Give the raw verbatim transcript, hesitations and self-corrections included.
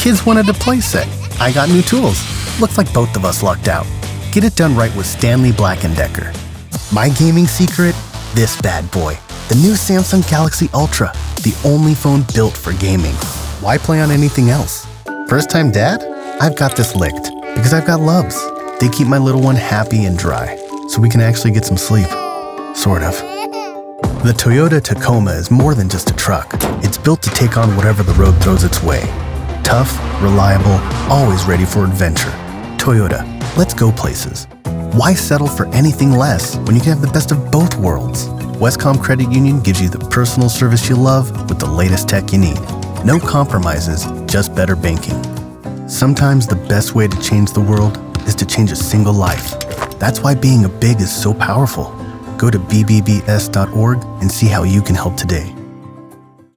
Kids wanted a play set. I got new tools. Looks like both of us lucked out. Get it done right with Stanley Black and Decker. My gaming secret? This bad boy. The new Samsung Galaxy Ultra. The only phone built for gaming. Why play on anything else? First time dad? I've got this licked because I've got Lubs. They keep my little one happy and dry so we can actually get some sleep. Sort of. The Toyota Tacoma is more than just a truck. It's built to take on whatever the road throws its way. Tough, reliable, always ready for adventure. Toyota, let's go places. Why settle for anything less when you can have the best of both worlds? Westcom Credit Union gives you the personal service you love with the latest tech you need. No compromises, just better banking. Sometimes the best way to change the world is to change a single life. That's why being a big is so powerful. Go to b b b s dot org and see how you can help today.